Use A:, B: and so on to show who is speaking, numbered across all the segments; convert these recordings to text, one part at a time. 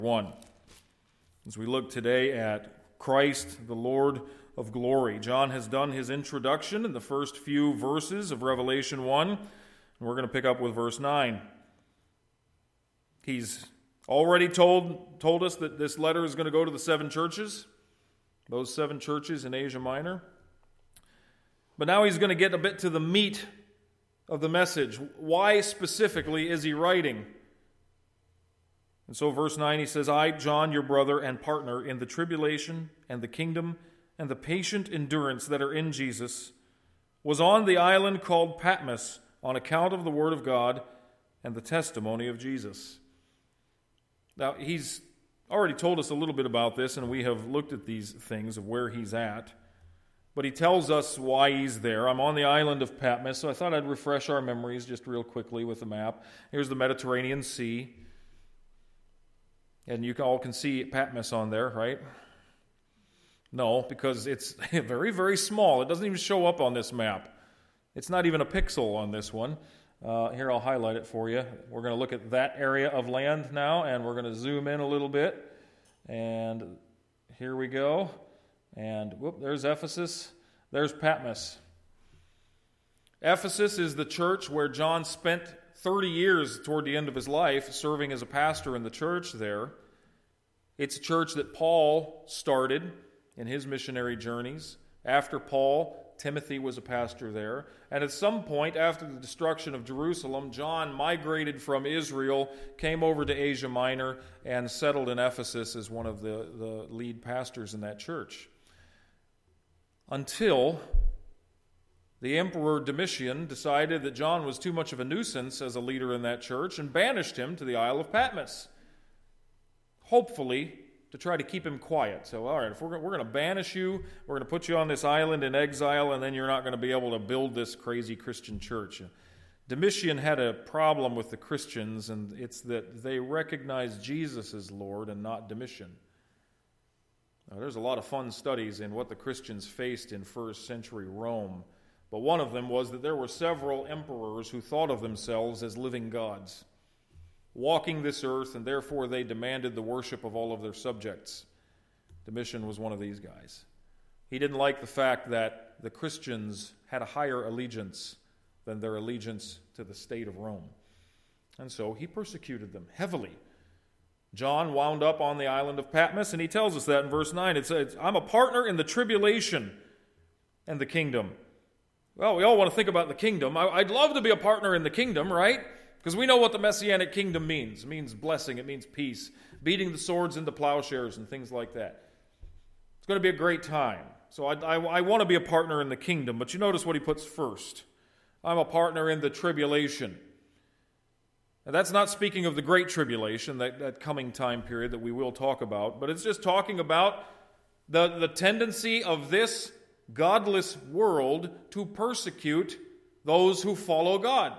A: 1. As we look today at Christ, the Lord of glory. John has done his introduction in the first few verses of Revelation 1, and we're going to pick up with verse 9. He's already told us that this letter is going to go to the 7 churches, those 7 churches in Asia Minor. But now he's going to get a bit to the meat of the message. Why specifically is he writing? And so verse 9 he says, I, John, your brother and partner in the tribulation and the kingdom and the patient endurance that are in Jesus, was on the island called Patmos on account of the word of God and the testimony of Jesus. Now, he's already told us a little bit about this, and we have looked at these things of where he's at. But he tells us why he's there. I'm on the island of Patmos, so I thought I'd refresh our memories just real quickly with the map. Here's the Mediterranean Sea. And you all can see Patmos on there, right? No, because it's very, very small. It doesn't even show up on this map. It's not even a pixel on this one. Here, I'll highlight it for you. We're going to look at that area of land now, and we're going to zoom in a little bit. And here we go. And there's Ephesus. There's Patmos. Ephesus is the church where John spent 30 years toward the end of his life serving as a pastor in the church there. It's a church that Paul started in his missionary journeys. After Paul, Timothy was a pastor there. And at some point after the destruction of Jerusalem, John migrated from Israel, came over to Asia Minor, and settled in Ephesus as one of the lead pastors in that church. Until the Emperor Domitian decided that John was too much of a nuisance as a leader in that church and banished him to the Isle of Patmos, hopefully to try to keep him quiet. So, all right, if we're going to banish you, we're going to put you on this island in exile, and then you're not going to be able to build this crazy Christian church. Domitian had a problem with the Christians, and it's that they recognized Jesus as Lord and not Domitian. Now, there's a lot of fun studies in what the Christians faced in first century Rome. But one of them was that there were several emperors who thought of themselves as living gods, walking this earth, and therefore they demanded the worship of all of their subjects. Domitian was one of these guys. He didn't like the fact that the Christians had a higher allegiance than their allegiance to the state of Rome. And so he persecuted them heavily. John wound up on the island of Patmos, and he tells us that in verse 9. It says, I'm a partner in the tribulation and the kingdom. Well, we all want to think about the kingdom. I'd love to be a partner in the kingdom, right? Because we know what the Messianic kingdom means. It means blessing. It means peace. Beating the swords into plowshares and things like that. It's going to be a great time. So I want to be a partner in the kingdom. But you notice what he puts first. I'm a partner in the tribulation. Now, that's not speaking of the Great Tribulation, that coming time period that we will talk about. But it's just talking about the tendency of this godless world to persecute those who follow God.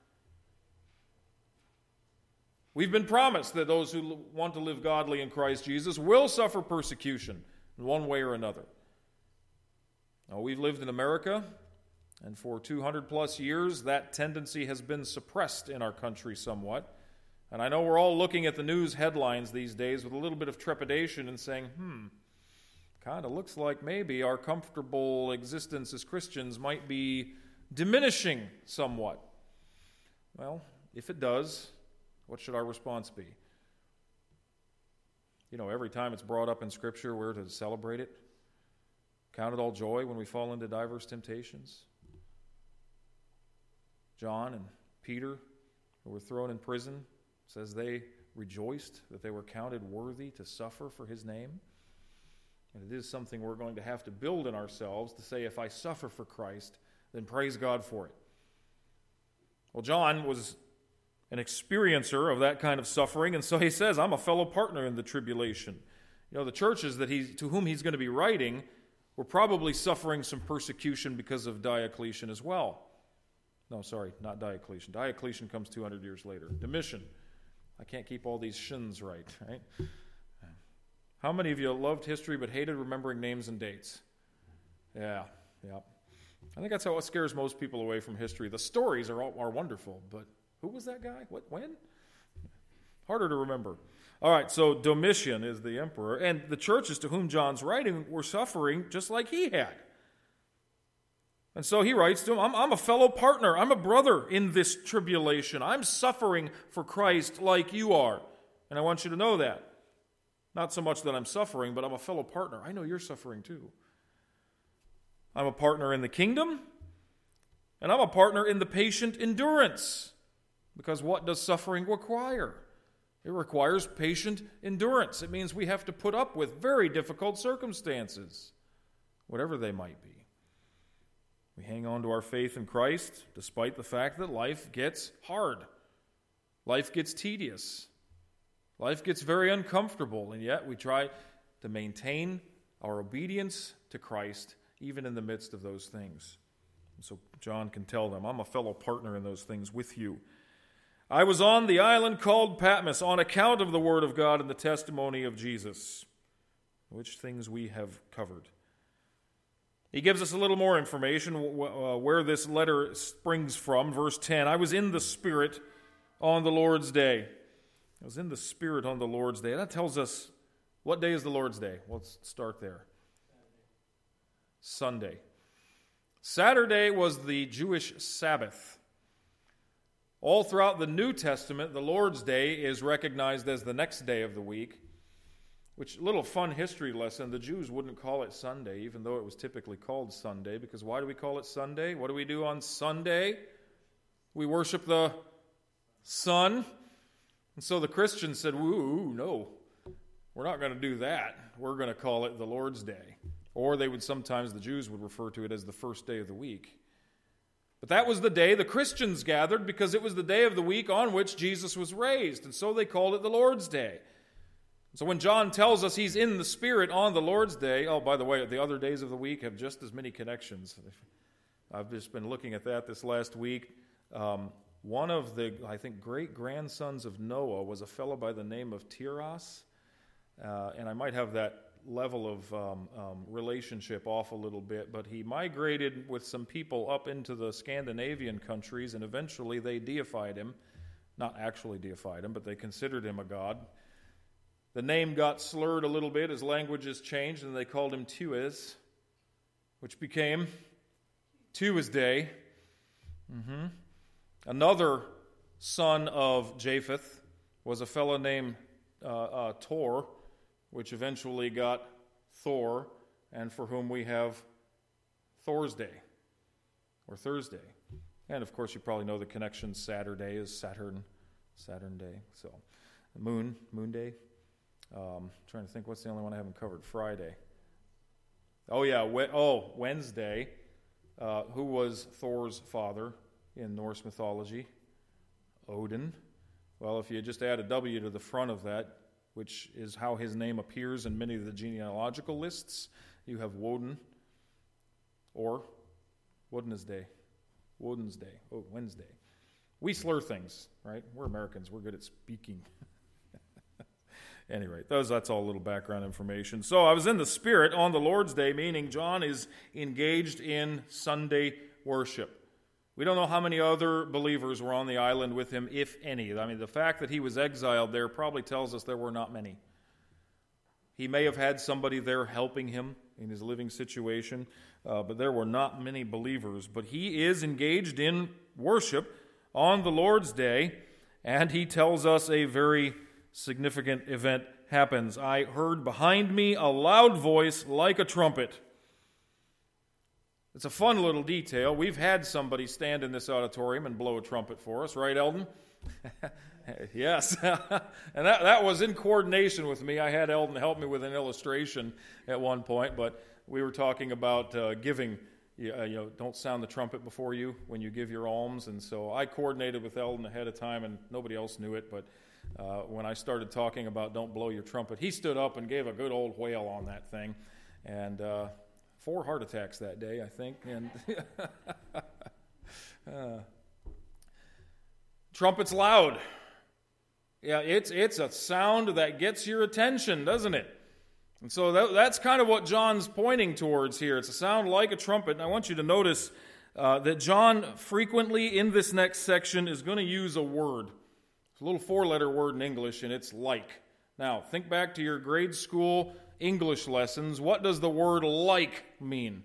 A: We've been promised that those who want to live godly in Christ Jesus will suffer persecution in one way or another. Now, we've lived in America, and for 200 plus years, that tendency has been suppressed in our country somewhat. And I know we're all looking at the news headlines these days with a little bit of trepidation and saying, kind of looks like maybe our comfortable existence as Christians might be diminishing somewhat. Well, if it does, what should our response be? You know, every time it's brought up in Scripture, we're to celebrate it. Count it all joy when we fall into diverse temptations. John and Peter, who were thrown in prison, says they rejoiced that they were counted worthy to suffer for his name. And it is something we're going to have to build in ourselves to say, if I suffer for Christ, then praise God for it. Well, John was an experiencer of that kind of suffering, and so he says, I'm a fellow partner in the tribulation. You know, the churches to whom he's going to be writing were probably suffering some persecution because of Diocletian as well. No, sorry, not Diocletian. Diocletian comes 200 years later. Domitian. I can't keep all these shins right? How many of you loved history but hated remembering names and dates? Yeah. I think that's what scares most people away from history. The stories are wonderful, but who was that guy? What? When? harder to remember. All right, so Domitian is the emperor, and the churches to whom John's writing were suffering just like he had. And so he writes to him, I'm a fellow partner. I'm a brother in this tribulation. I'm suffering for Christ like you are. And I want you to know that. Not so much that I'm suffering, but I'm a fellow partner. I know you're suffering too. I'm a partner in the kingdom, and I'm a partner in the patient endurance. Because what does suffering require? It requires patient endurance. It means we have to put up with very difficult circumstances, whatever they might be. We hang on to our faith in Christ despite the fact that life gets hard. Life gets tedious. Life gets very uncomfortable, and yet we try to maintain our obedience to Christ even in the midst of those things. And so John can tell them, I'm a fellow partner in those things with you. I was on the island called Patmos on account of the word of God and the testimony of Jesus, which things we have covered. He gives us a little more information where this letter springs from. Verse 10, I was in the Spirit on the Lord's day. I was in the Spirit on the Lord's day. That tells us, what day is the Lord's day? Let's start there. Sunday. Saturday was the Jewish Sabbath. All throughout the New Testament, the Lord's Day is recognized as the next day of the week, which, little fun history lesson, the Jews wouldn't call it Sunday, even though it was typically called Sunday, because why do we call it Sunday? What do we do on Sunday? We worship the sun. And so the Christians said, ooh, no, we're not going to do that. We're going to call it the Lord's Day. Or they would sometimes, the Jews would refer to it as the first day of the week. But that was the day the Christians gathered because it was the day of the week on which Jesus was raised. And so they called it the Lord's Day. So when John tells us he's in the Spirit on the Lord's Day, oh, by the way, the other days of the week have just as many connections. I've just been looking at that this last week. One of the, I think, great-grandsons of Noah was a fellow by the name of Tiras. And I might have that level of relationship off a little bit, but he migrated with some people up into the Scandinavian countries, and eventually they deified him. Not actually deified him, but they considered him a god. The name got slurred a little bit as languages changed, and they called him Tues, which became Tuesday. Another son of Japheth was a fellow named Tor, which eventually got Thor, and for whom we have Thor's Day, or Thursday. And, of course, you probably know the connection. Saturday is Saturn Day. So, Moon Day. Trying to think, what's the only one I haven't covered? Friday. Oh, yeah, Wednesday. Who was Thor's father in Norse mythology? Odin. Well, if you just add a W to the front of that, which is how his name appears in many of the genealogical lists, you have Woden, or Wednesday. We slur things, right? We're Americans. We're good at speaking. Anyway, that's all a little background information. So I was in the Spirit on the Lord's Day, meaning John is engaged in Sunday worship. We don't know how many other believers were on the island with him, if any. I mean, the fact that he was exiled there probably tells us there were not many. He may have had somebody there helping him in his living situation, but there were not many believers. But he is engaged in worship on the Lord's Day, and he tells us a very significant event happens. I heard behind me a loud voice like a trumpet. It's a fun little detail. We've had somebody stand in this auditorium and blow a trumpet for us, right, Eldon? Yes. And that was in coordination with me. I had Eldon help me with an illustration at one point, but we were talking about giving. Don't sound the trumpet before you when you give your alms. And so I coordinated with Eldon ahead of time, and nobody else knew it, but when I started talking about don't blow your trumpet, he stood up and gave a good old wail on that thing. And 4 heart attacks that day, I think. And trumpet's loud. Yeah, it's a sound that gets your attention, doesn't it? And so that's kind of what John's pointing towards here. It's a sound like a trumpet. And I want you to notice that John frequently in this next section is going to use a word. It's a little four-letter word in English, and it's like. Now, think back to your grade school English lessons. What does the word like mean?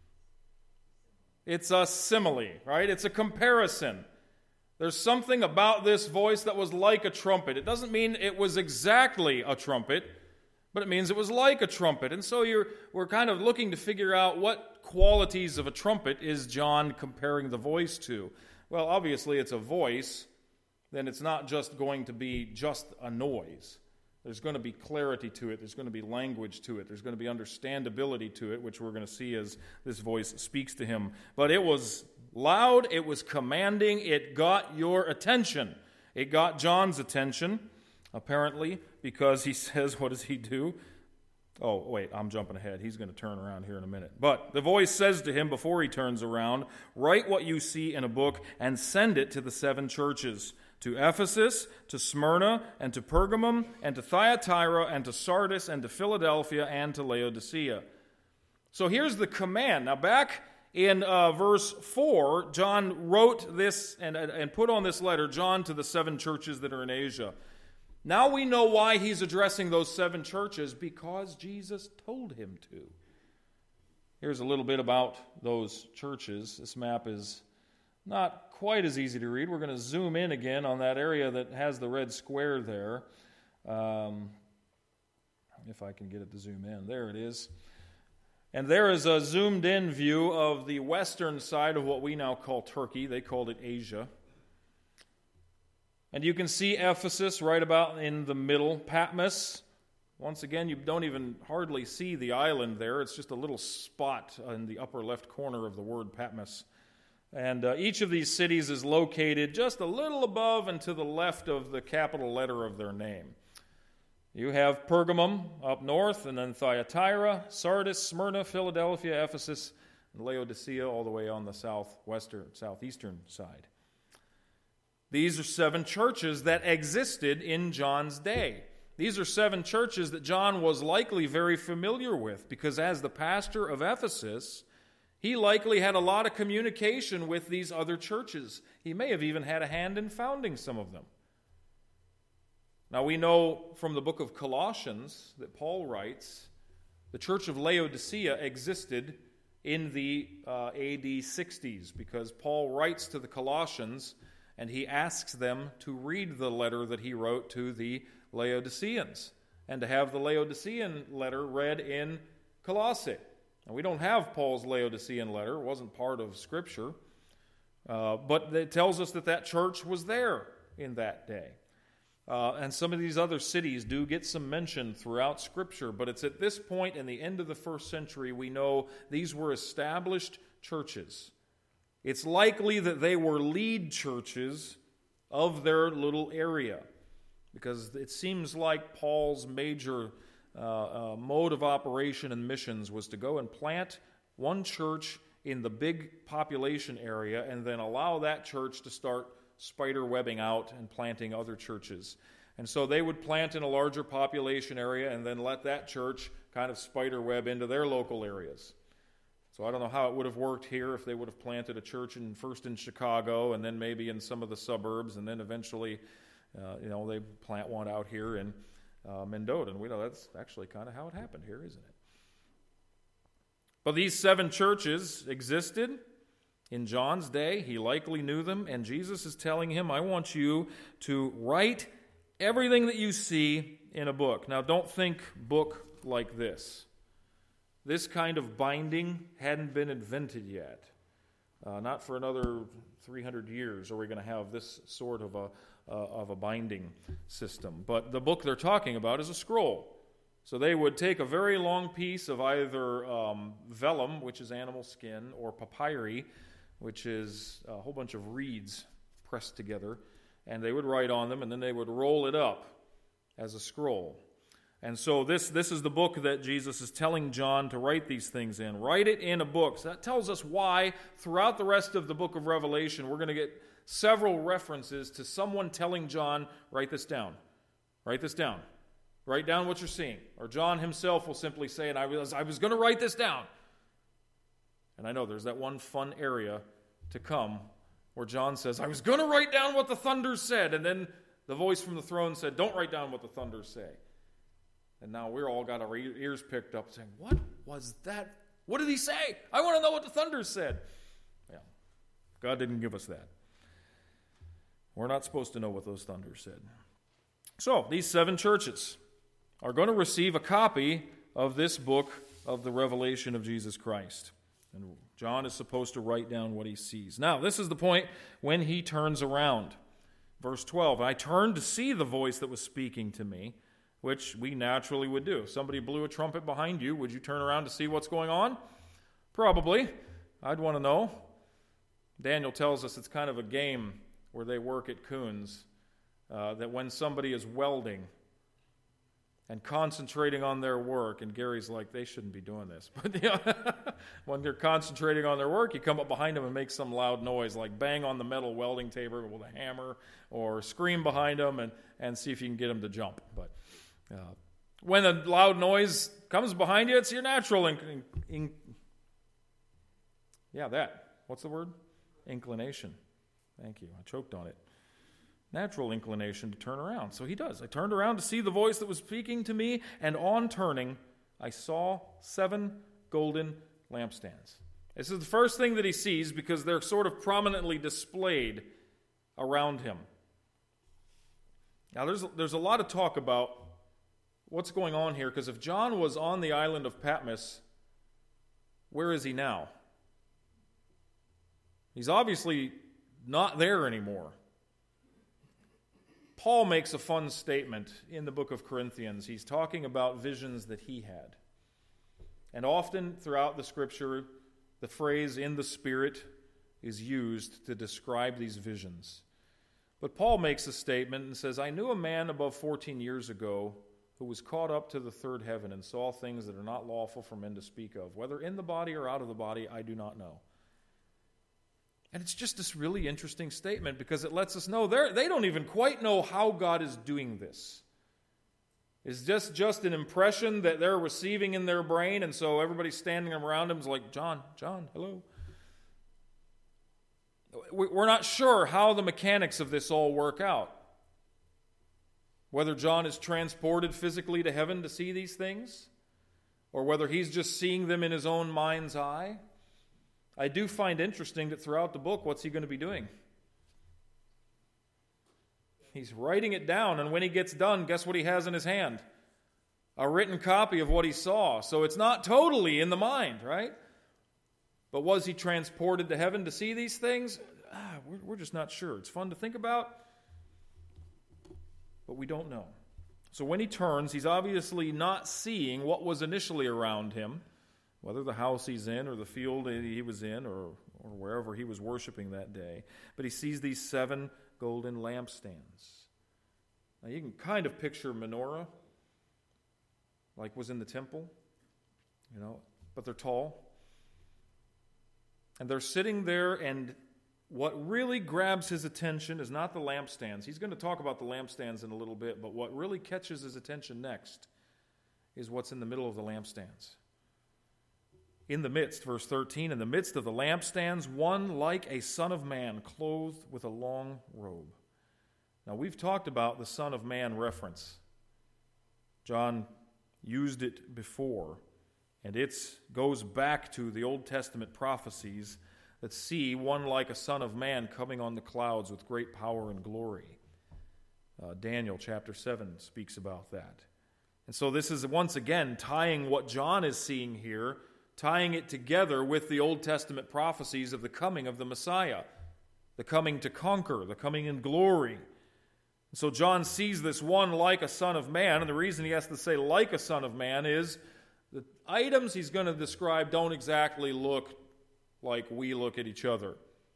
A: It's a simile, right? It's a comparison. There's something about this voice that was like a trumpet. It doesn't mean it was exactly a trumpet, but it means it was like a trumpet. And so we're kind of looking to figure out what qualities of a trumpet is John comparing the voice to. Well, obviously it's a voice. Then it's not just going to be just a noise. There's going to be clarity to it. There's going to be language to it. There's going to be understandability to it, which we're going to see as this voice speaks to him. But it was loud. It was commanding. It got your attention. It got John's attention, apparently, because he says, what does he do? Oh, wait, I'm jumping ahead. He's going to turn around here in a minute. But the voice says to him before he turns around, "Write what you see in a book and send it to the 7 churches. To Ephesus, to Smyrna, and to Pergamum, and to Thyatira, and to Sardis, and to Philadelphia, and to Laodicea." So here's the command. Now back in verse 4, John wrote this and put on this letter, John, to the 7 churches that are in Asia. Now we know why he's addressing those 7 churches, because Jesus told him to. Here's a little bit about those churches. This map is not quite as easy to read. We're going to zoom in again on that area that has the red square there. If I can get it to zoom in. There it is. And there is a zoomed in view of the western side of what we now call Turkey. They called it Asia. And you can see Ephesus right about in the middle. Patmos. Once again, you don't even hardly see the island there. It's just a little spot in the upper left corner of the word Patmos. And each of these cities is located just a little above and to the left of the capital letter of their name. You have Pergamum up north, and then Thyatira, Sardis, Smyrna, Philadelphia, Ephesus, and Laodicea all the way on the southeastern side. These are 7 churches that existed in John's day. These are 7 churches that John was likely very familiar with, because as the pastor of Ephesus, he likely had a lot of communication with these other churches. He may have even had a hand in founding some of them. Now we know from the book of Colossians that Paul writes, the church of Laodicea existed in the AD 60s, because Paul writes to the Colossians and he asks them to read the letter that he wrote to the Laodiceans and to have the Laodicean letter read in Colossae. Now, we don't have Paul's Laodicean letter. It wasn't part of Scripture. But it tells us that church was there in that day. And some of these other cities do get some mention throughout Scripture, but it's at this point in the end of the first century we know these were established churches. It's likely that they were lead churches of their little area, because it seems like Paul's major mode of operation and missions was to go and plant one church in the big population area and then allow that church to start spider webbing out and planting other churches. And so they would plant in a larger population area and then let that church kind of spider web into their local areas. So I don't know how it would have worked here if they would have planted a church first in Chicago and then maybe in some of the suburbs, and then eventually they plant one out here in Mendota. And we know that's actually kind of how it happened here, isn't it? But these 7 churches existed in John's day. He likely knew them, and Jesus is telling him, I want you to write everything that you see in a book. Now, don't think book like this. This kind of binding hadn't been invented yet. Not for another 300 years are we going to have this sort of a binding system. But the book they're talking about is a scroll. So they would take a very long piece of either vellum, which is animal skin, or papyri, which is a whole bunch of reeds pressed together, and they would write on them, and then they would roll it up as a scroll. And so this is the book that Jesus is telling John to write these things in. Write it in a book. So that tells us why throughout the rest of the book of Revelation we're going to get several references to someone telling John, write this down. Write this down. Write down what you're seeing. Or John himself will simply say, and I was going to write this down. And I know there's that one fun area to come where John says, I was going to write down what the thunder said, and then The voice from the throne said, don't write down what the thunders say. And now we're all got our ears picked up saying, what was that? What did he say? I want to know what the thunders said. Yeah, God didn't give us that. We're not supposed to know what those thunders said. So, these 7 churches are going to receive a copy of this book of the revelation of Jesus Christ. And John is supposed to write down what he sees. Now, this is the point when he turns around. Verse 12, I turned to see the voice that was speaking to me, which we naturally would do. If somebody blew a trumpet behind you, would you turn around to see what's going on? Probably. I'd want to know. Daniel tells us it's kind of a game where they work at Coons, that when somebody is welding and concentrating on their work, and Gary's like, they shouldn't be doing this. But when they're concentrating on their work, you come up behind them and make some loud noise, like bang on the metal welding table with a hammer, or scream behind them and see if you can get them to jump. But when a loud noise comes behind you, it's your natural what's the word? Inclination. Thank you. I choked on it. Natural inclination to turn around. So he does. I turned around to see the voice that was speaking to me, and on turning, I saw 7 golden lampstands. This is the first thing that he sees because they're sort of prominently displayed around him. Now, there's a lot of talk about what's going on here, because if John was on the island of Patmos, where is he now? He's obviously not there anymore. Paul makes a fun statement in the book of Corinthians. He's talking about visions that he had. And often throughout the Scripture, the phrase "in the Spirit" is used to describe these visions. But Paul makes a statement and says, I knew a man above 14 years ago who was caught up to the third heaven and saw things that are not lawful for men to speak of. Whether in the body or out of the body, I do not know. And it's just this really interesting statement because it lets us know they don't even quite know how God is doing this. It's just an impression that they're receiving in their brain, and so everybody standing around them is like, John, hello. We're not sure how the mechanics of this all work out. Whether John is transported physically to heaven to see these things, or whether he's just seeing them in his own mind's eye. I do find interesting that throughout the book, what's he going to be doing? He's writing it down, and when he gets done, guess what he has in his hand? A written copy of what he saw. So it's not totally in the mind, right? But was he transported to heaven to see these things? We're just not sure. It's fun to think about, but we don't know. So when he turns, he's obviously not seeing what was initially around him, whether the house he's in or the field he was in or wherever he was worshiping that day. But he sees these 7 golden lampstands. Now you can kind of picture menorah, like was in the temple, but they're tall. And they're sitting there, and what really grabs his attention is not the lampstands. He's going to talk about the lampstands in a little bit, but what really catches his attention next is what's in the middle of the lampstands. In the midst, verse 13, in the midst of the lampstands, one like a son of man, clothed with a long robe. Now, we've talked about the Son of Man reference. John used it before, and it goes back to the Old Testament prophecies that see one like a son of man coming on the clouds with great power and glory. Daniel chapter 7 speaks about that. And so this is once again tying what John is seeing here, tying it together with the Old Testament prophecies of the coming of the Messiah, the coming to conquer, the coming in glory. And so John sees this one like a son of man, and the reason he has to say like a son of man is the items he's going to describe don't exactly look like we look at each other.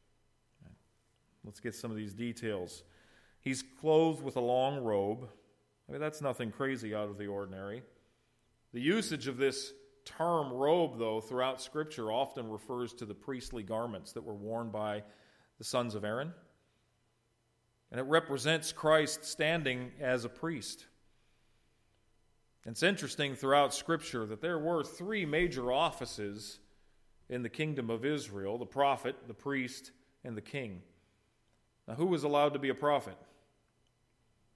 A: Let's get some of these details. He's clothed with a long robe. I mean, that's nothing crazy out of the ordinary. The usage of this term robe, though, throughout Scripture often refers to the priestly garments that were worn by the sons of Aaron. And it represents Christ standing as a priest. It's interesting throughout Scripture that there were 3 major offices in the kingdom of Israel: the prophet, the priest, and the king. Now, who was allowed to be a prophet?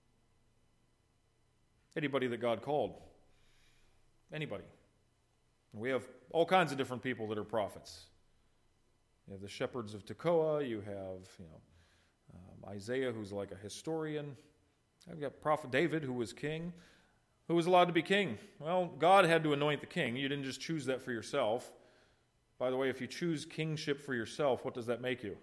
A: Anybody that God called. Anybody. We have all kinds of different people that are prophets. You have the shepherds of Tekoa. You have, Isaiah, who's like a historian. I've got Prophet David, who was king. Who was allowed to be king? Well, God had to anoint the king. You didn't just choose that for yourself. By the way, if you choose kingship for yourself, what does that make you?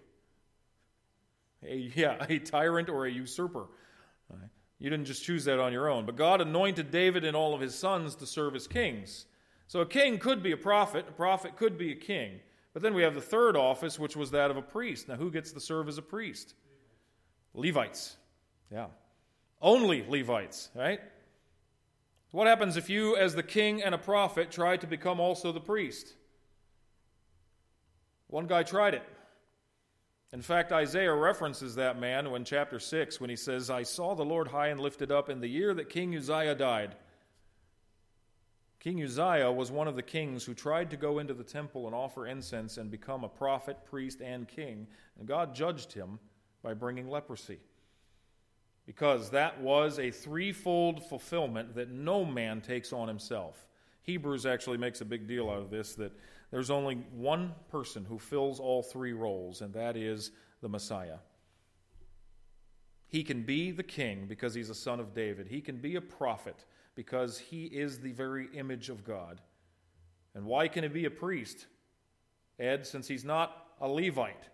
A: A tyrant or a usurper. You didn't just choose that on your own. But God anointed David and all of his sons to serve as kings. So a king could be a prophet could be a king. But then we have the third office, which was that of a priest. Now, who gets to serve as a priest? Levites. Yeah. Only Levites, right? What happens if you, as the king and a prophet, try to become also the priest? One guy tried it. In fact, Isaiah references that man in chapter 6 when he says, I saw the Lord high and lifted up in the year that King Uzziah died. King Uzziah was one of the kings who tried to go into the temple and offer incense and become a prophet, priest, and king. And God judged him by bringing leprosy. Because that was a threefold fulfillment that no man takes on himself. Hebrews actually makes a big deal out of this, that there's only one person who fills all three roles, and that is the Messiah. He can be the king because he's a son of David. He can be a prophet because he is the very image of God. And why can he be a priest, Ed, since he's not a Levite?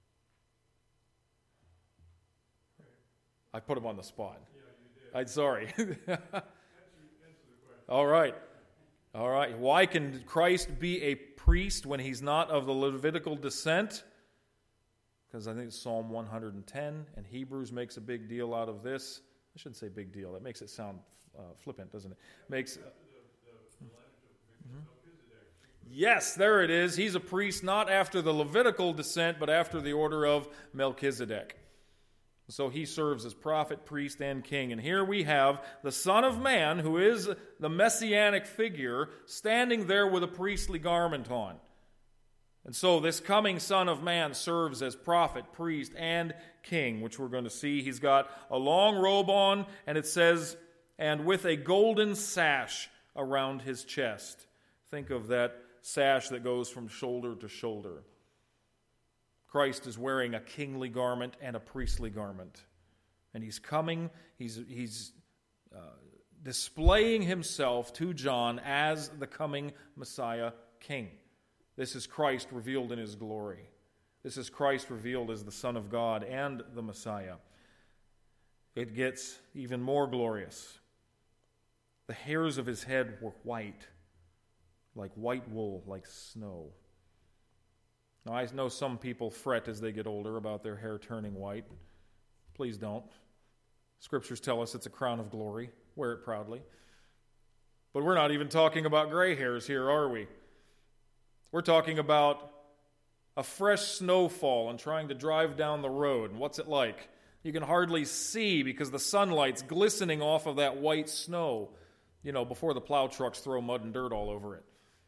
A: I put him on the spot.
B: Yeah, you did.
A: I'm sorry.
B: Answer the question.
A: All right. Why can Christ be a priest when he's not of the Levitical descent? Because I think it's Psalm 110, and Hebrews makes a big deal out of this. I shouldn't say big deal. That makes it sound flippant, doesn't it? Yes, there it is. He's a priest not after the Levitical descent, but after the order of Melchizedek. So he serves as prophet, priest, and king. And here we have the Son of Man, who is the messianic figure, standing there with a priestly garment on. And so this coming Son of Man serves as prophet, priest, and king, which we're going to see. He's got a long robe on, and it says, and with a golden sash around his chest. Think of that sash that goes from shoulder to shoulder. Christ is wearing a kingly garment and a priestly garment. And he's coming, he's displaying himself to John as the coming Messiah King. This is Christ revealed in his glory. This is Christ revealed as the Son of God and the Messiah. It gets even more glorious. The hairs of his head were white, like white wool, like snow. Now, I know some people fret as they get older about their hair turning white. Please don't. Scriptures tell us it's a crown of glory. Wear it proudly. But we're not even talking about gray hairs here, are we? We're talking about a fresh snowfall and trying to drive down the road. And what's it like? You can hardly see because the sunlight's glistening off of that white snow, before the plow trucks throw mud and dirt all over it.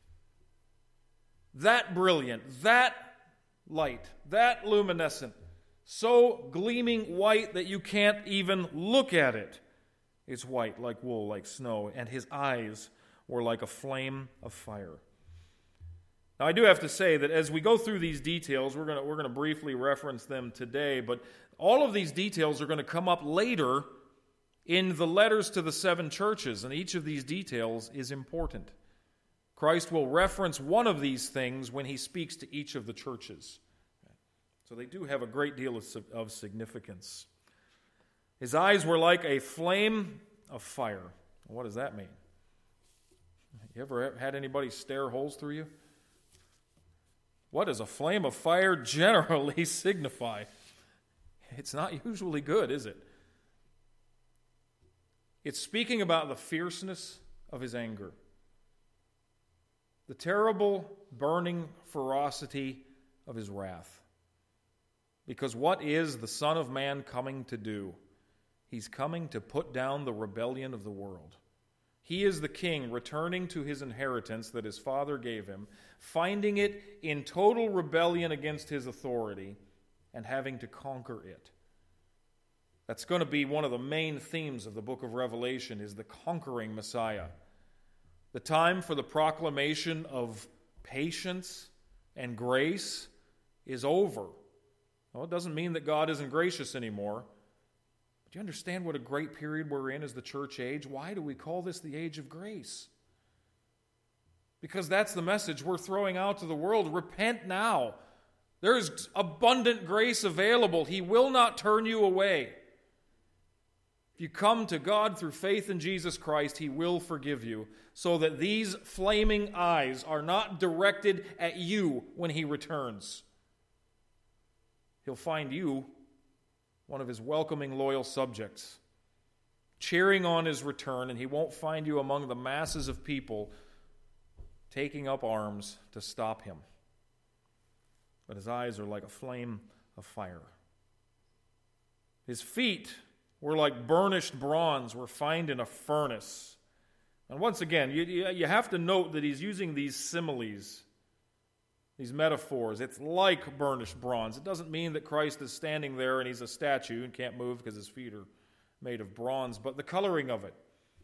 A: That brilliant, that light, that luminescent, so gleaming white that you can't even look at it. It's white like wool, like snow, and his eyes were like a flame of fire. Now, I do have to say that as we go through these details, we're going to briefly reference them today, but all of these details are going to come up later in the letters to the 7 churches, and each of these details is important. Christ will reference one of these things when he speaks to each of the churches. So they do have a great deal of significance. His eyes were like a flame of fire. What does that mean? You ever had anybody stare holes through you? What does a flame of fire generally signify? It's not usually good, is it? It's speaking about the fierceness of his anger. The terrible, burning ferocity of his wrath. Because what is the Son of Man coming to do? He's coming to put down the rebellion of the world. He is the king returning to his inheritance that his father gave him, finding it in total rebellion against his authority, and having to conquer it. That's going to be one of the main themes of the book of Revelation, is the conquering Messiah. The time for the proclamation of patience and grace is over. Well, it doesn't mean that God isn't gracious anymore. But do you understand what a great period we're in as the church age? Why do we call this the age of grace? Because that's the message we're throwing out to the world. Repent now. There is abundant grace available. He will not turn you away. If you come to God through faith in Jesus Christ, He will forgive you, so that these flaming eyes are not directed at you when He returns. He'll find you one of His welcoming, loyal subjects, cheering on His return, and He won't find you among the masses of people taking up arms to stop Him. But His eyes are like a flame of fire. His feet were like burnished bronze refined in a furnace. And once again, you have to note that he's using these similes, these metaphors. It's like burnished bronze. It doesn't mean that Christ is standing there and He's a statue and can't move because His feet are made of bronze, but the coloring of it,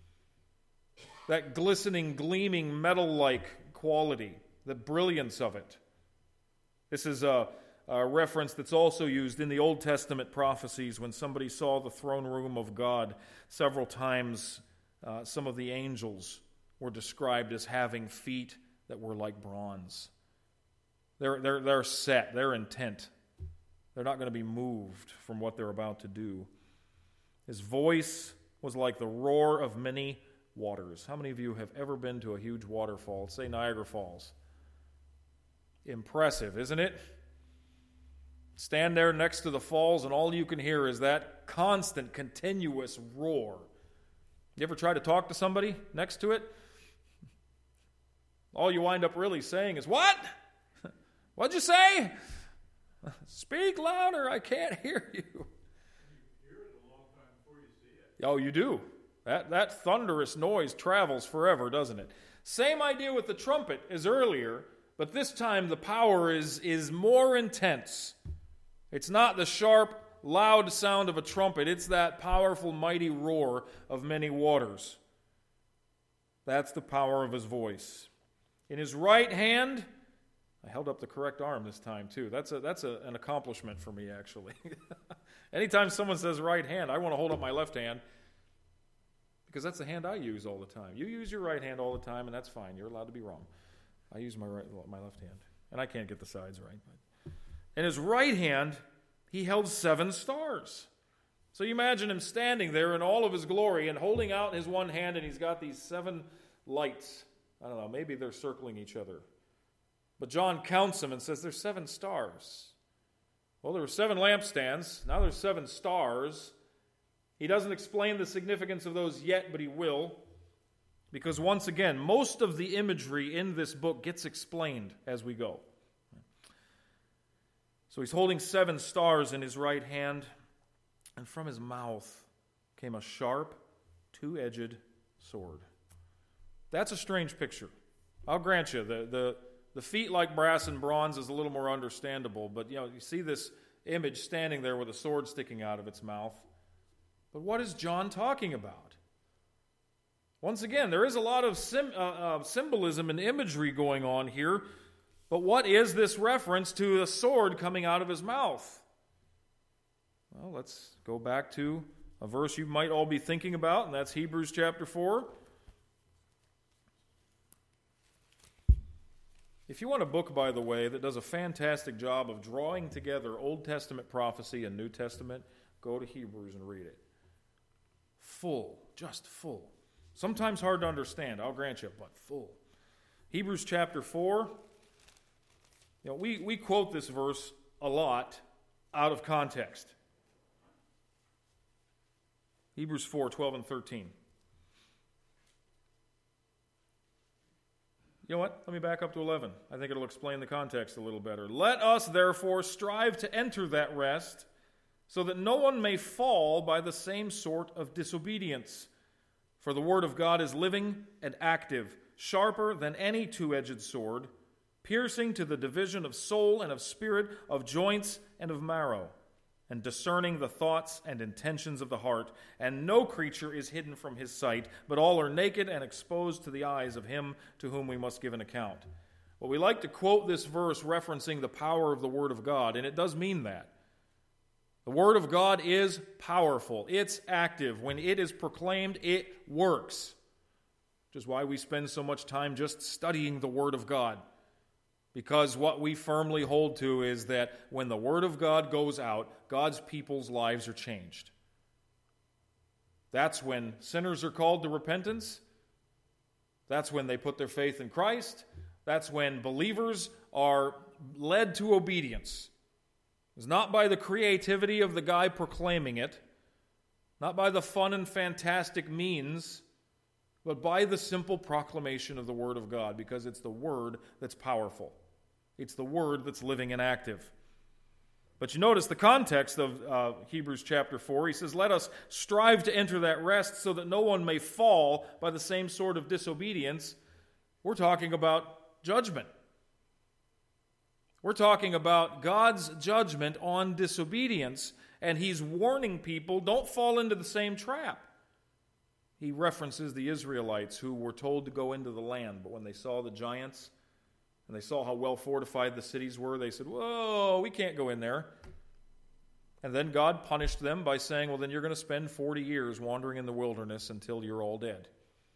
A: that glistening, gleaming, metal-like quality, the brilliance of it. This is a reference that's also used in the Old Testament prophecies when somebody saw the throne room of God. Several times, some of the angels were described as having feet that were like bronze. They're set, they're intent. They're not going to be moved from what they're about to do. His voice was like the roar of many waters. How many of you have ever been to a huge waterfall, say Niagara Falls? Impressive, isn't it? Stand there next to the falls and all you can hear is that constant, continuous roar. You ever try to talk to somebody next to it? All you wind up really saying is, "What? What'd you say? Speak louder, I can't hear you."
B: You hear it a long time before you see it.
A: Oh, you do. That thunderous noise travels forever, doesn't it? Same idea with the trumpet as earlier, but this time the power is more intense. It's not the sharp, loud sound of a trumpet. It's that powerful, mighty roar of many waters. That's the power of His voice. In His right hand, I held up the correct arm this time too. That's an accomplishment for me, actually. Anytime someone says right hand, I want to hold up my left hand because that's the hand I use all the time. You use your right hand all the time, and that's fine. You're allowed to be wrong. I use my left hand, and I can't get the sides right. But in His right hand, He held 7 stars. So you imagine Him standing there in all of His glory and holding out His one hand, and He's got these 7 lights. I don't know, maybe they're circling each other. But John counts them and says there's 7 stars. Well, there were 7 lampstands. Now there's 7 stars. He doesn't explain the significance of those yet, but He will. Because once again, most of the imagery in this book gets explained as we go. So He's holding 7 stars in His right hand, and from His mouth came a sharp, 2-edged sword. That's a strange picture. I'll grant you, the feet like brass and bronze is a little more understandable, but you see this image standing there with a sword sticking out of its mouth. But what is John talking about? Once again, there is a lot of symbolism and imagery going on here. But what is this reference to a sword coming out of His mouth? Well, let's go back to a verse you might all be thinking about, and that's Hebrews chapter 4. If you want a book, by the way, that does a fantastic job of drawing together Old Testament prophecy and New Testament, go to Hebrews and read it. Full, just full. Sometimes hard to understand, I'll grant you, but full. Hebrews chapter 4. We quote this verse a lot out of context. Hebrews 4, 12 and 13. You know what? Let me back up to 11. I think it'll explain the context a little better. Let us, therefore, strive to enter that rest, so that no one may fall by the same sort of disobedience. For the word of God is living and active, sharper than any 2-edged sword, piercing to the division of soul and of spirit, of joints and of marrow, and discerning the thoughts and intentions of the heart. And no creature is hidden from his sight, but all are naked and exposed to the eyes of him to whom we must give an account. Well, we like to quote this verse referencing the power of the Word of God, and it does mean that. The Word of God is powerful. It's active. When it is proclaimed, it works. Which is why we spend so much time just studying the Word of God. Because what we firmly hold to is that when the Word of God goes out, God's people's lives are changed. That's when sinners are called to repentance. That's when they put their faith in Christ. That's when believers are led to obedience. It's not by the creativity of the guy proclaiming it, not by the fun and fantastic means, but by the simple proclamation of the Word of God, because it's the Word that's powerful. It's the Word that's living and active. But you notice the context of Hebrews chapter 4. He says, let us strive to enter that rest so that no one may fall by the same sort of disobedience. We're talking about judgment. We're talking about God's judgment on disobedience, and he's warning people, don't fall into the same trap. He references the Israelites who were told to go into the land, but when they saw the giants and they saw how well fortified the cities were, they said, whoa, we can't go in there. And then God punished them by saying, well, then you're going to spend 40 years wandering in the wilderness until you're all dead.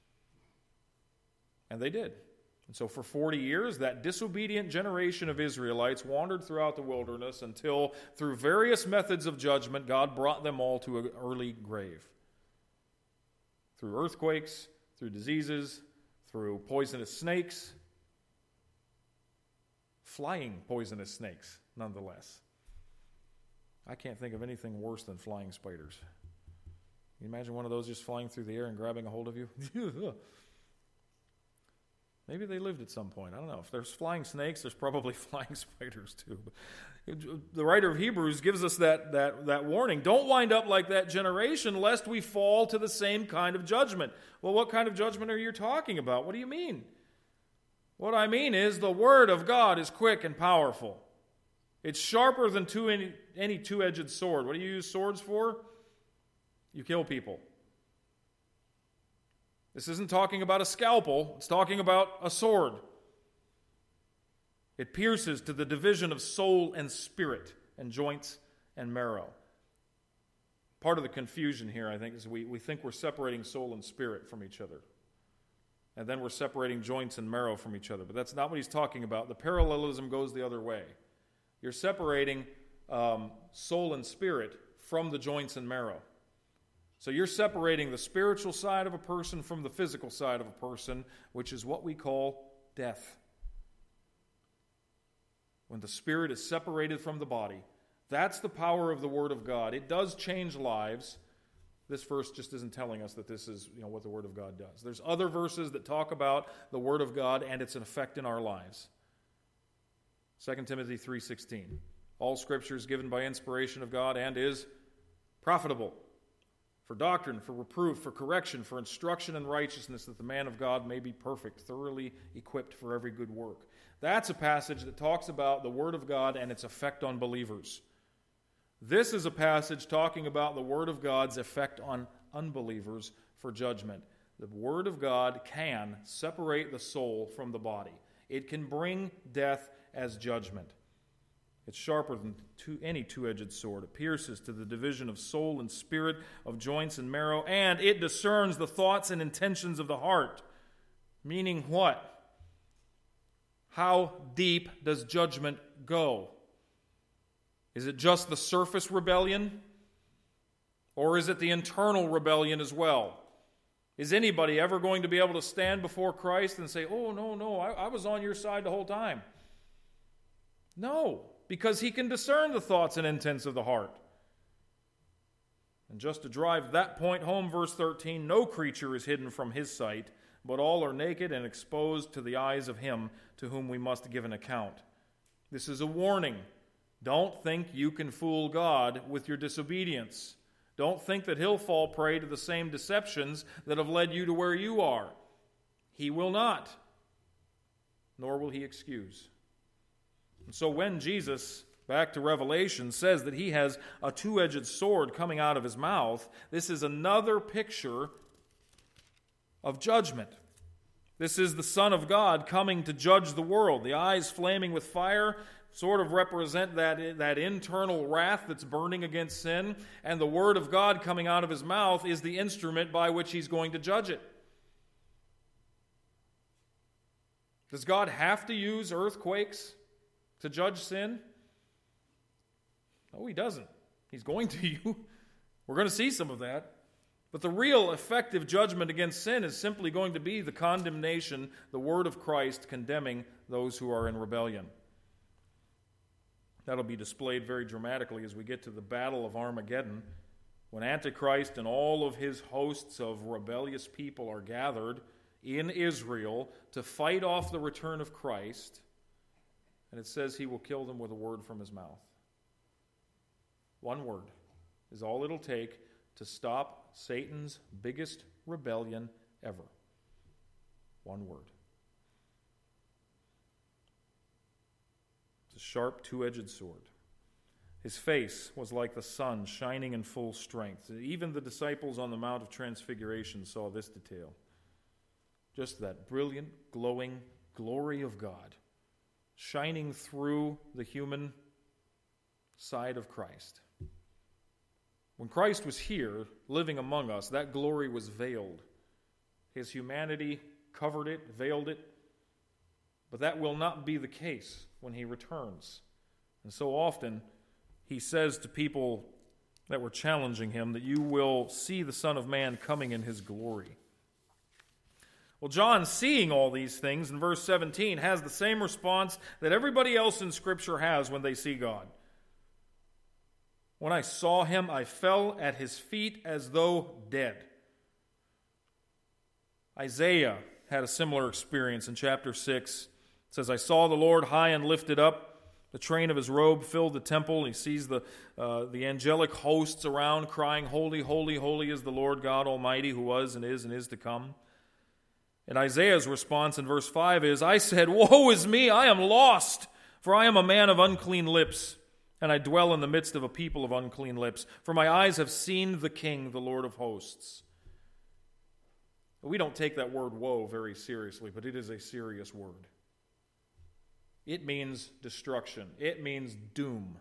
A: And they did. And so for 40 years, that disobedient generation of Israelites wandered throughout the wilderness until, through various methods of judgment, God brought them all to an early grave. Through earthquakes, through diseases, through poisonous snakes, flying poisonous snakes, nonetheless. I can't think of anything worse than flying spiders. Can you imagine one of those just flying through the air and grabbing a hold of you? Maybe they lived at some point. I don't know. If there's flying snakes, there's probably flying spiders too. The writer of Hebrews gives us that warning. Don't wind up like that generation, lest we fall to the same kind of judgment. Well, what kind of judgment are you talking about? What do you mean? What I mean is the Word of God is quick and powerful. It's sharper than any two-edged sword. What do you use swords for? You kill people. This isn't talking about a scalpel. It's talking about a sword. It pierces to the division of soul and spirit and joints and marrow. Part of the confusion here, I think, is we think we're separating soul and spirit from each other. And then we're separating joints and marrow from each other. But that's not what he's talking about. The parallelism goes the other way. You're separating soul and spirit from the joints and marrow. So you're separating the spiritual side of a person from the physical side of a person, which is what we call death. When the spirit is separated from the body, that's the power of the Word of God. It does change lives. This verse just isn't telling us that this is what the Word of God does. There's other verses that talk about the Word of God and its effect in our lives. 2 Timothy 3:16. All Scripture is given by inspiration of God and is profitable for doctrine, for reproof, for correction, for instruction in righteousness, that the man of God may be perfect, thoroughly equipped for every good work. That's a passage that talks about the Word of God and its effect on believers. This is a passage talking about the Word of God's effect on unbelievers for judgment. The Word of God can separate the soul from the body. It can bring death as judgment. It's sharper than any two-edged sword. It pierces to the division of soul and spirit, of joints and marrow, and it discerns the thoughts and intentions of the heart. Meaning what? How deep does judgment go? Is it just the surface rebellion? Or is it the internal rebellion as well? Is anybody ever going to be able to stand before Christ and say, oh, no, I was on your side the whole time? No, because he can discern the thoughts and intents of the heart. And just to drive that point home, verse 13, no creature is hidden from his sight, but all are naked and exposed to the eyes of him to whom we must give an account. This is a warning. Don't think you can fool God with your disobedience. Don't think that he'll fall prey to the same deceptions that have led you to where you are. He will not, nor will he excuse. And so when Jesus back to Revelation, says that he has a two-edged sword coming out of his mouth. This is another picture of judgment. This is the Son of God coming to judge the world. The eyes flaming with fire sort of represent that internal wrath that's burning against sin, and the Word of God coming out of his mouth is the instrument by which he's going to judge it. Does God have to use earthquakes to judge sin? No, he doesn't. He's going to. We're going to see some of that. But the real effective judgment against sin is simply going to be the condemnation, the word of Christ condemning those who are in rebellion. That'll be displayed very dramatically as we get to the Battle of Armageddon, when Antichrist and all of his hosts of rebellious people are gathered in Israel to fight off the return of Christ. And it says he will kill them with a word from his mouth. One word is all it'll take to stop Satan's biggest rebellion ever. One word. It's a sharp, two-edged sword. His face was like the sun shining in full strength. Even the disciples on the Mount of Transfiguration saw this detail. Just that brilliant, glowing glory of God shining through the human side of Christ. When Christ was here, living among us, that glory was veiled. His humanity covered it, veiled it. But that will not be the case when he returns. And so often, he says to people that were challenging him that you will see the Son of Man coming in his glory. Well, John, seeing all these things in verse 17, has the same response that everybody else in Scripture has when they see God. When I saw him, I fell at his feet as though dead. Isaiah had a similar experience in chapter 6. It says, I saw the Lord high and lifted up. The train of his robe filled the temple. He sees the angelic hosts around crying, Holy, holy, holy is the Lord God Almighty, who was and is to come. And Isaiah's response in verse 5 is, I said, Woe is me, I am lost, for I am a man of unclean lips, and I dwell in the midst of a people of unclean lips. For my eyes have seen the King, the Lord of hosts. We don't take that word woe very seriously, but it is a serious word. It means destruction. It means doom.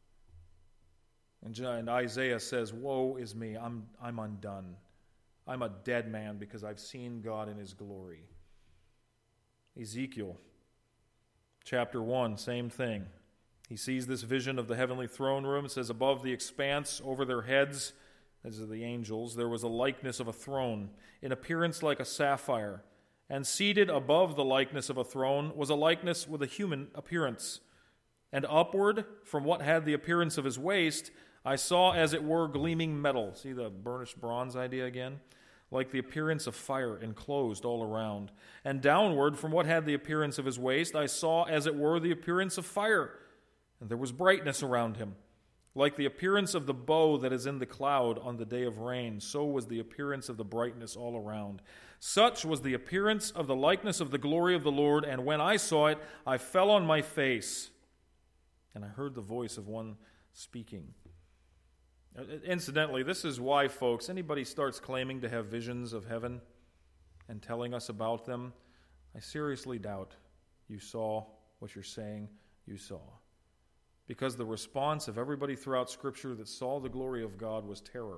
A: And Isaiah says, Woe is me, I'm undone. I'm a dead man because I've seen God in his glory. Ezekiel, chapter 1, same thing. He sees this vision of the heavenly throne room. It says, above the expanse, over their heads, as are the angels, there was a likeness of a throne, in appearance like a sapphire. And seated above the likeness of a throne was a likeness with a human appearance. And upward, from what had the appearance of his waist, I saw as it were gleaming metal. See the burnished bronze idea again? Like the appearance of fire enclosed all around. And downward, from what had the appearance of his waist, I saw as it were the appearance of fire. And there was brightness around him. Like the appearance of the bow that is in the cloud on the day of rain, so was the appearance of the brightness all around. Such was the appearance of the likeness of the glory of the Lord, and when I saw it, I fell on my face. And I heard the voice of one speaking. Incidentally, this is why, folks, anybody starts claiming to have visions of heaven and telling us about them, I seriously doubt you saw what you're saying you saw. Because the response of everybody throughout Scripture that saw the glory of God was terror.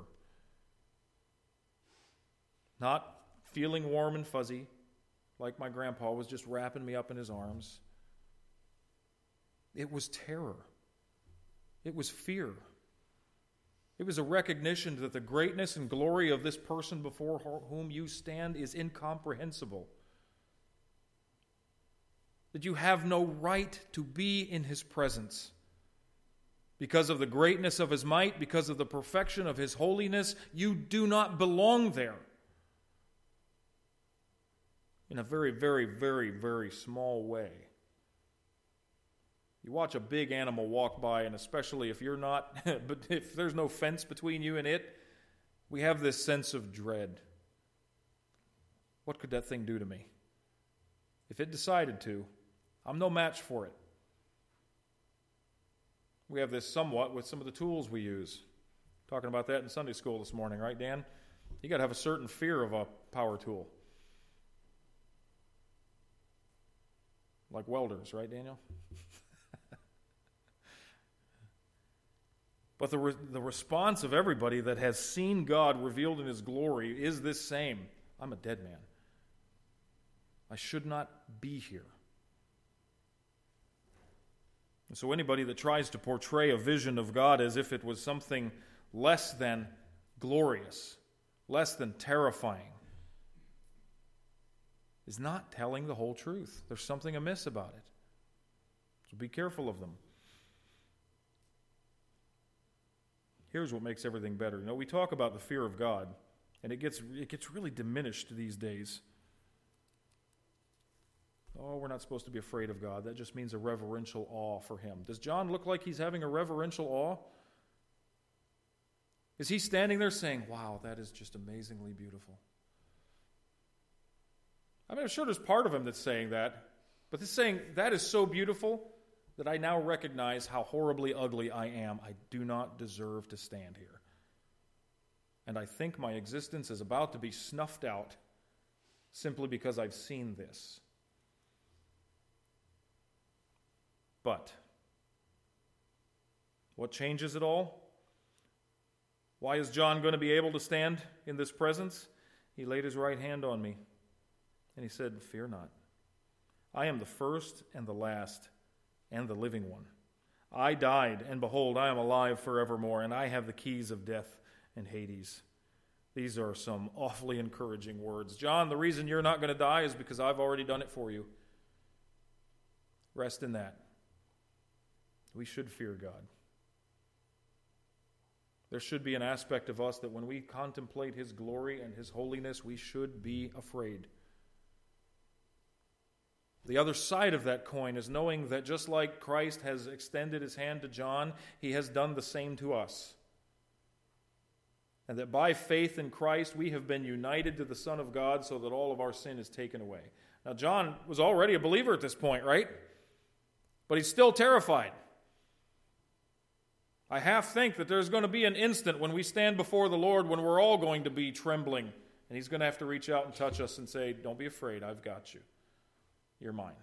A: Not feeling warm and fuzzy, like my grandpa was just wrapping me up in his arms. It was terror. It was fear. It was a recognition that the greatness and glory of this person before whom you stand is incomprehensible. That you have no right to be in his presence. Because of the greatness of his might, because of the perfection of his holiness, you do not belong there. In a very, very, very, very small way. You watch a big animal walk by, and especially if you're not, but if there's no fence between you and it, we have this sense of dread. What could that thing do to me? If it decided to, I'm no match for it. We have this somewhat with some of the tools we use. Talking about that in Sunday school this morning, right, Dan? You got to have a certain fear of a power tool. Like welders, right, Daniel? But the response of everybody that has seen God revealed in His glory is this same. I'm a dead man. I should not be here. And so anybody that tries to portray a vision of God as if it was something less than glorious, less than terrifying, is not telling the whole truth. There's something amiss about it. So be careful of them. Here's what makes everything better. You know, we talk about the fear of God, and it gets really diminished these days. Oh, we're not supposed to be afraid of God. That just means a reverential awe for Him. Does John look like he's having a reverential awe? Is he standing there saying, wow, that is just amazingly beautiful? I mean, I'm sure there's part of him that's saying that, but he's saying, that is so beautiful that I now recognize how horribly ugly I am. I do not deserve to stand here. And I think my existence is about to be snuffed out simply because I've seen this. But what changes it all? Why is John going to be able to stand in this presence? He laid his right hand on me, and he said, fear not. I am the first and the last and the living one. I died, and behold, I am alive forevermore, and I have the keys of death and Hades. These are some awfully encouraging words. John, the reason you're not going to die is because I've already done it for you. Rest in that. We should fear God. There should be an aspect of us that when we contemplate His glory and His holiness, we should be afraid. The other side of that coin is knowing that just like Christ has extended His hand to John, He has done the same to us. And that by faith in Christ, we have been united to the Son of God so that all of our sin is taken away. Now, John was already a believer at this point, right? But he's still terrified. I half think that there's going to be an instant when we stand before the Lord when we're all going to be trembling, and He's going to have to reach out and touch us and say, don't be afraid, I've got you. You're mine.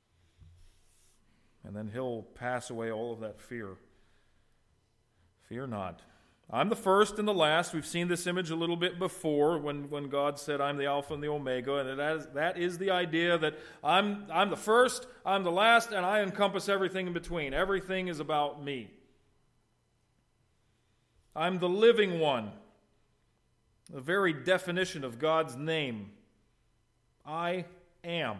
A: And then He'll pass away all of that fear. Fear not. I'm the first and the last. We've seen this image a little bit before when God said, I'm the Alpha and the Omega, and that is the idea that I'm the first, I'm the last, and I encompass everything in between. Everything is about me. I'm the living one. The very definition of God's name. I am.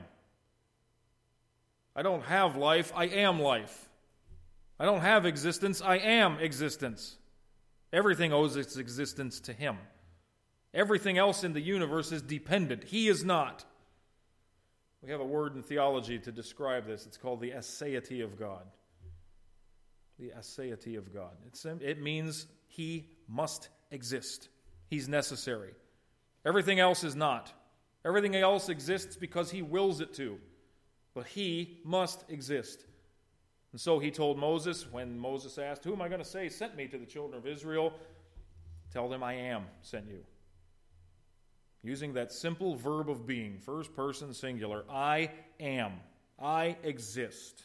A: I don't have life, I am life. I don't have existence, I am existence. Everything owes its existence to Him. Everything else in the universe is dependent. He is not. We have a word in theology to describe this. It's called the aseity of God. The aseity of God. It means He must exist. He's necessary. Everything else is not. Everything else exists because He wills it to. But He must exist. And so He told Moses, when Moses asked, who am I going to say sent me to the children of Israel? Tell them I am sent you. Using that simple verb of being, first person singular, I am. I exist.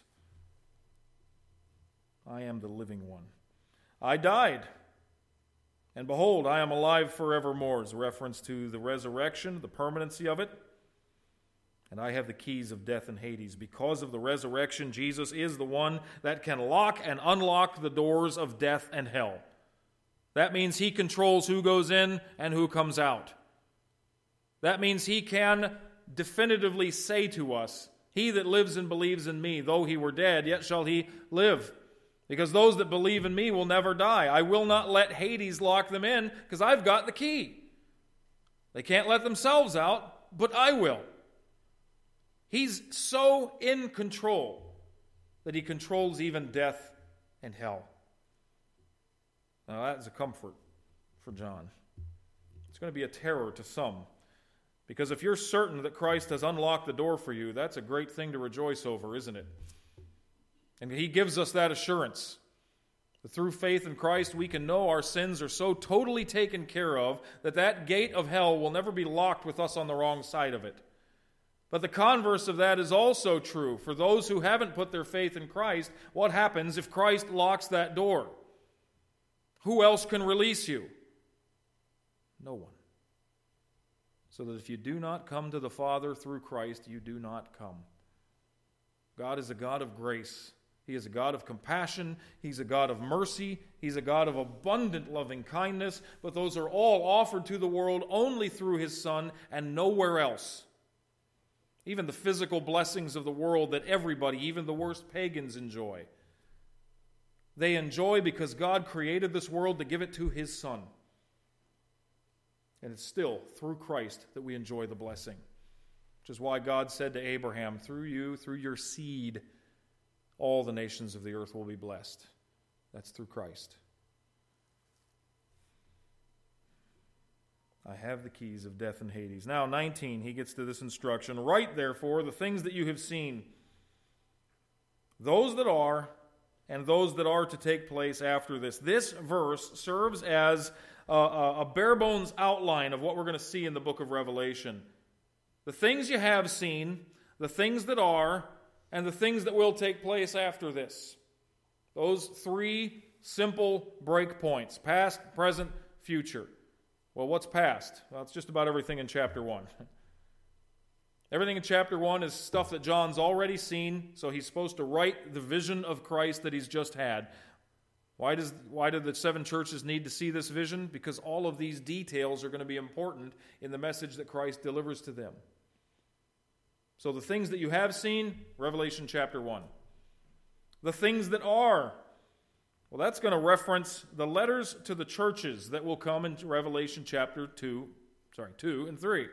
A: I am the living one. I died, and behold, I am alive forevermore, is a reference to the resurrection, the permanency of it. And I have the keys of death and Hades. Because of the resurrection, Jesus is the one that can lock and unlock the doors of death and hell. That means He controls who goes in and who comes out. That means He can definitively say to us, he that lives and believes in me, though he were dead, yet shall he live. Because those that believe in me will never die. I will not let Hades lock them in, because I've got the key. They can't let themselves out, but I will. He's so in control that He controls even death and hell. Now that is a comfort for John. It's going to be a terror to some. Because if you're certain that Christ has unlocked the door for you, that's a great thing to rejoice over, isn't it? And He gives us that assurance. But through faith in Christ, we can know our sins are so totally taken care of that that gate of hell will never be locked with us on the wrong side of it. But the converse of that is also true. For those who haven't put their faith in Christ, what happens if Christ locks that door? Who else can release you? No one. So that if you do not come to the Father through Christ, you do not come. God is a God of grace. He is a God of compassion. He's a God of mercy. He's a God of abundant loving kindness. But those are all offered to the world only through His Son and nowhere else. Even the physical blessings of the world that everybody, even the worst pagans, enjoy. They enjoy because God created this world to give it to His Son. And it's still through Christ that we enjoy the blessing. Which is why God said to Abraham, through you, through your seed, all the nations of the earth will be blessed. That's through Christ. I have the keys of death and Hades. Now, 19, he gets to this instruction. Write, therefore, the things that you have seen, those that are, and those that are to take place after this. This verse serves as a bare-bones outline of what we're going to see in the book of Revelation. The things you have seen, the things that are, and the things that will take place after this. Those three simple breakpoints: past, present, future. Well, what's past? Well, it's just about everything in chapter 1. Everything in chapter 1 is stuff that John's already seen, so he's supposed to write the vision of Christ that he's just had. Why do the 7 churches need to see this vision? Because all of these details are going to be important in the message that Christ delivers to them. So the things that you have seen, Revelation chapter 1. The things that are, well, that's going to reference the letters to the churches that will come in Revelation chapter 2 and 3.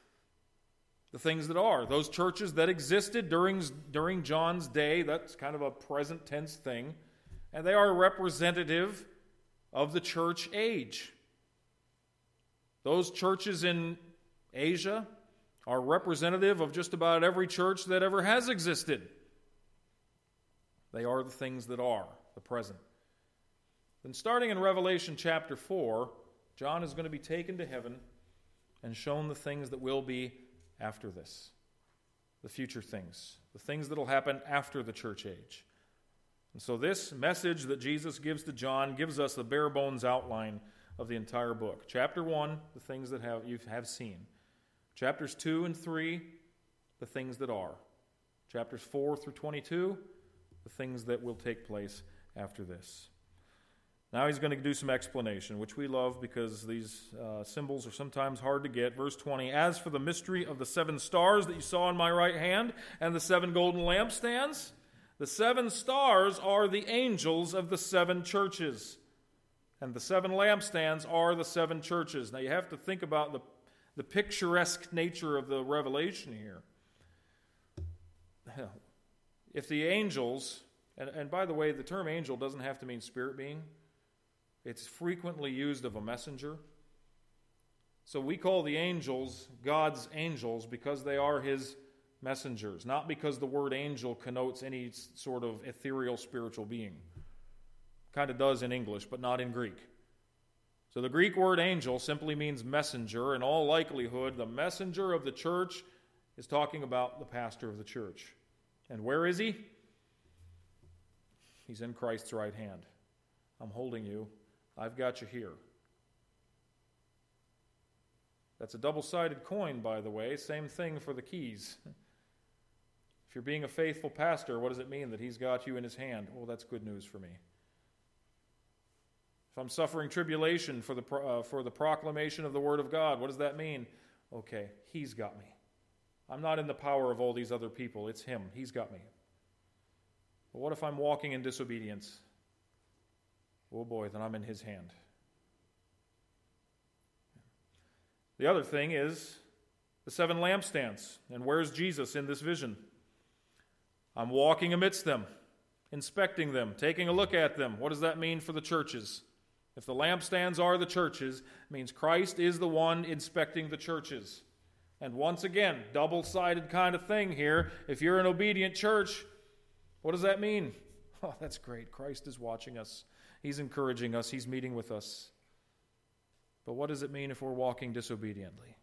A: The things that are, those churches that existed during John's day, that's kind of a present tense thing, and they are representative of the church age. Those churches in Asia are representative of just about every church that ever has existed. They are the things that are, the present. Then starting in Revelation chapter 4, John is going to be taken to heaven and shown the things that will be after this. The future things. The things that will happen after the church age. And so this message that Jesus gives to John gives us the bare bones outline of the entire book. Chapter 1, the things that you have seen. Chapters 2 and 3, the things that are. Chapters 4 through 22, the things that will take place after this. Now he's going to do some explanation, which we love because these symbols are sometimes hard to get. Verse 20, as for the mystery of the 7 stars that you saw in my right hand and the 7 golden lampstands, the 7 stars are the angels of the 7 churches. And the 7 lampstands are the 7 churches. Now you have to think about the picturesque nature of the revelation here. If the angels, and by the way, the term angel doesn't have to mean spirit being. It's frequently used of a messenger. So we call the angels God's angels because they are His messengers, not because the word angel connotes any sort of ethereal spiritual being. Kind of does in English, but not in Greek. So the Greek word angel simply means messenger. In all likelihood, the messenger of the church is talking about the pastor of the church. And where is he? He's in Christ's right hand. I'm holding you. I've got you here. That's a double-sided coin, by the way. Same thing for the keys. If you're being a faithful pastor, what does it mean that he's got you in his hand? Well, that's good news for me. If I'm suffering tribulation for the proclamation of the Word of God, what does that mean? Okay, He's got me. I'm not in the power of all these other people. It's Him. He's got me. But what if I'm walking in disobedience? Oh boy, then I'm in His hand. The other thing is the 7 lampstands. And where's Jesus in this vision? I'm walking amidst them, inspecting them, taking a look at them. What does that mean for the churches? If the lampstands are the churches, it means Christ is the one inspecting the churches. And once again, double-sided kind of thing here. If you're an obedient church, what does that mean? Oh, that's great. Christ is watching us. He's encouraging us. He's meeting with us. But what does it mean if we're walking disobediently?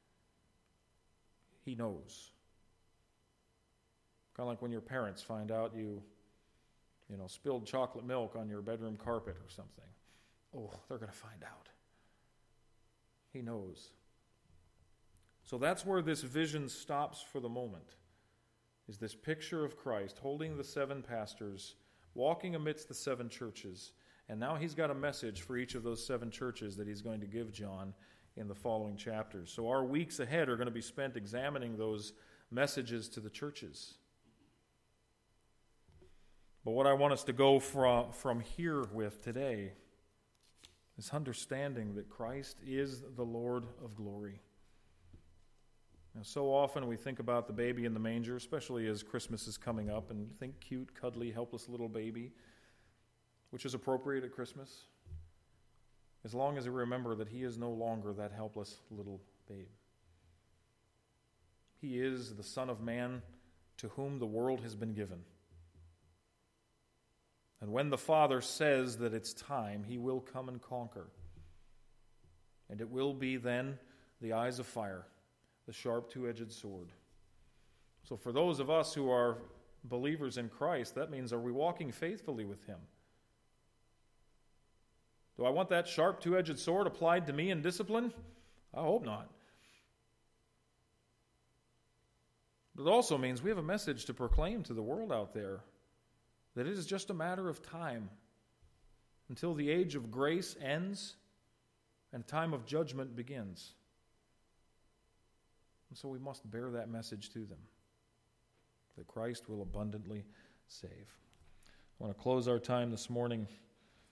A: He knows. Kind of like when your parents find out you spilled chocolate milk on your bedroom carpet or something. Oh, they're going to find out. He knows. So that's where this vision stops for the moment, is this picture of Christ holding the 7 pastors, walking amidst the 7 churches, and now he's got a message for each of those 7 churches that he's going to give John in the following chapters. So our weeks ahead are going to be spent examining those messages to the churches. But what I want us to go from here with today is understanding that Christ is the Lord of glory. Now, so often we think about the baby in the manger, especially as Christmas is coming up, and think cute, cuddly, helpless little baby, which is appropriate at Christmas, as long as we remember that he is no longer that helpless little babe. He is the Son of Man to whom the world has been given. And when the Father says that it's time, he will come and conquer. And it will be then the eyes of fire, the sharp two-edged sword. So for those of us who are believers in Christ, that means, are we walking faithfully with him? Do I want that sharp two-edged sword applied to me in discipline? I hope not. But it also means we have a message to proclaim to the world out there, that it is just a matter of time until the age of grace ends and a time of judgment begins. And so we must bear that message to them, that Christ will abundantly save. I want to close our time this morning